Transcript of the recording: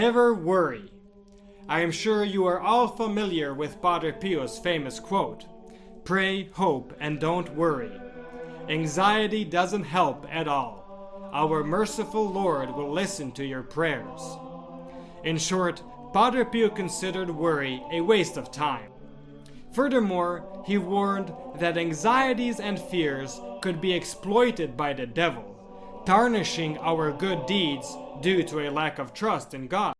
Never worry. I am sure you are all familiar with Padre Pio's famous quote, "Pray, hope, and don't worry." Anxiety doesn't help at all. Our merciful Lord will listen to your prayers. In short, Padre Pio considered worry a waste of time. Furthermore, he warned that anxieties and fears could be exploited by the devil, tarnishing our good deeds due to a lack of trust in God.